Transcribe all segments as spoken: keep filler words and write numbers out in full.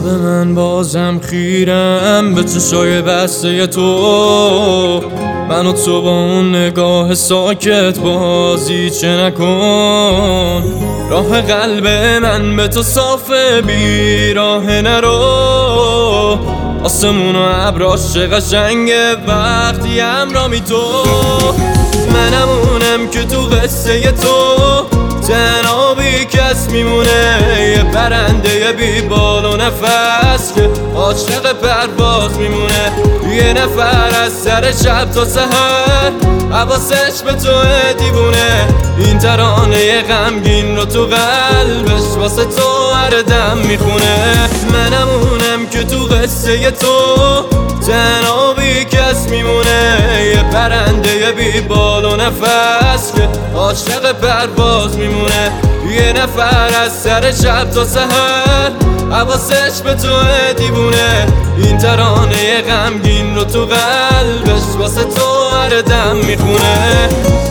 شب من بازم خیرم به چشای بسته تو، من و تو با اون نگاه ساکت بازی چه نکن. راه قلب من به تو صافه، بی راه نرو. آسمون و ابراش قشنگه وقتی همرامی تو. منم اونم که تو قصه تو تنها بی کس میمونه، یه پرنده بی بال و نفس که عاشق پرواز میمونه. یه نفر از سر شب تا سحر حواسش به تو دیوونه. این ترانه غمگین رو تو قلبش واسه تو هر دم میخونه. منم اونم که تو قصه تو تنها بی کس میمونه، یه پرنده بی بال و نفس که عاشق پرواز میمونه. یه نفر از سر شب تا سحر حواسش به تو دیوونه. این ترانه غمگین رو تو قلبش واسه تو هر دم میخونه.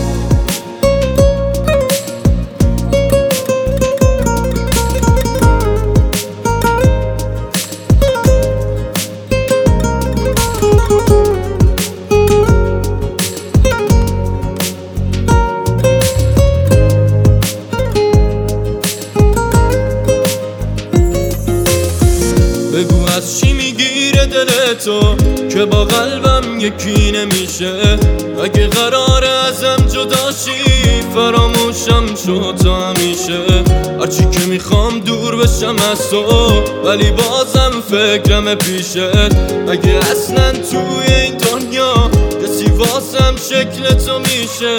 بگو از چی میگیره دل تو که با قلبم یکی نمیشه. اگه قراره ازم جداشی فراموشم شد تا همیشه. هرچی که میخوام دور بشم از تو ولی بازم فکرم پیشت. اگه اصلا توی این دنیا کسی واسم شکل تو میشه.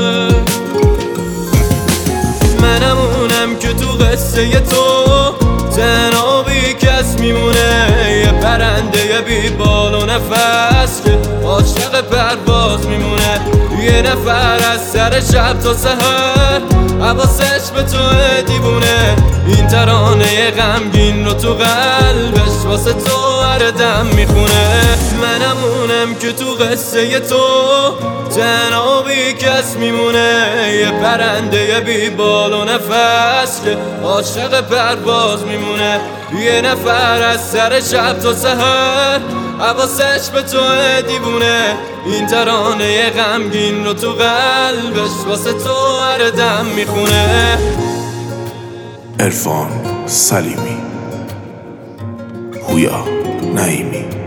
منم اونم که تو قصه تو تنها بی کس میمونه، یه پرنده بی بال و نفس که عاشق پرواز میمونه. یه نفر از سر شب تا سحر حواسش به تو دیوونه. این ترانه غمگین رو تو قلبش واسه تو هر دم میخونه. منم اونم که تو قصه تو تنها بی کس میمونه، یه پرنده بی بال و نفس که عاشق پرواز میمونه. یه نفر از سر شب تا سحر حواسش به تو دیوونه. این ترانه غمگین رو تو قلبش واسه تو هر دم میخونه. عرفان سلیمی، هویا نعیمی.